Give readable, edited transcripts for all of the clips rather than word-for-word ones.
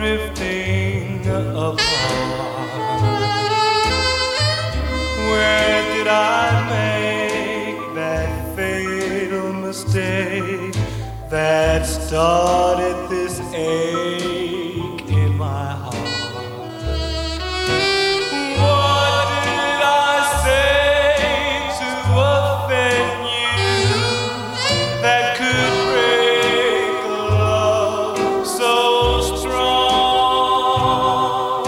drifting apart. Where did I make that fatal mistake that started this ache in my heart? What did I say to offend you that could break a love so strong?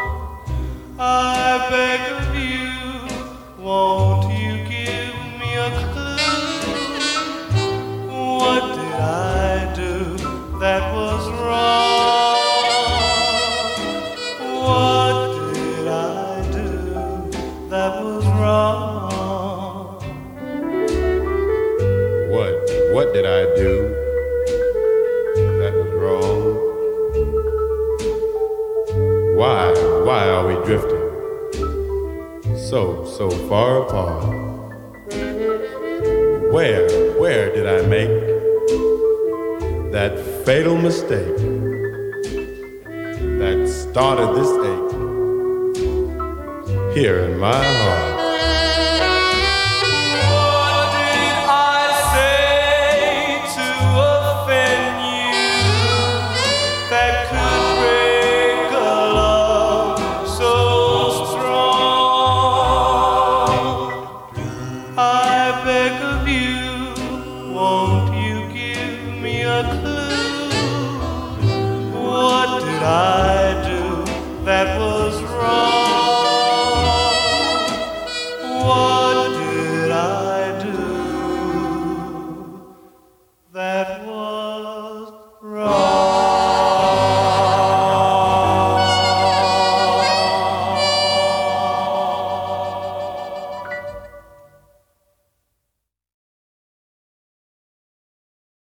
I beg of you, won't you give me a clue? What did I do that was wrong? What did I do that was wrong? What did I do that was wrong? Why are we drifting so far apart? Where did I make that fatal mistake that started this ache here in my heart?